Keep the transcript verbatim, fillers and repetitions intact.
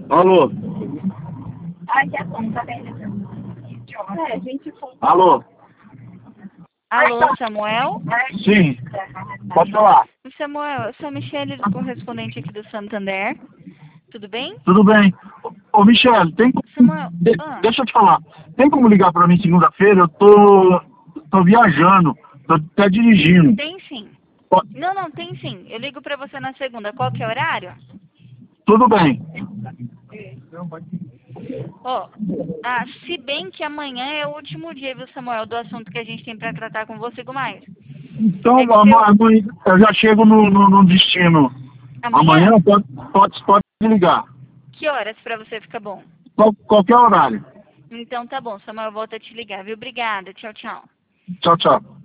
Alô? Ai, que bom, tá bem. É, gente, Alô? Alô, Samuel? Sim. Pode falar. Samuel, eu sou a Michele, do correspondente aqui do Santander. Tudo bem? Tudo bem. Ô, ô Michele, tem como... Samuel, de- ah. Deixa eu te falar. Tem como ligar pra mim segunda-feira? Eu tô... tô viajando. Tô até dirigindo. Tem sim. Pode- Não, não, tem sim. Eu ligo pra você na segunda. Qual que é o horário? Tudo bem. Ó, ah, se bem que amanhã é o último dia, viu, Samuel, do assunto que a gente tem pra tratar com você, Gumar. Então, É que ama- eu- amanhã eu já chego no, no, no destino. Amanhã? Amanhã pode, pode, pode ligar. Que horas pra você fica bom? Qual, qualquer horário. Então tá bom, Samuel, volta a te ligar, viu? Obrigada. Tchau, tchau. Tchau, tchau.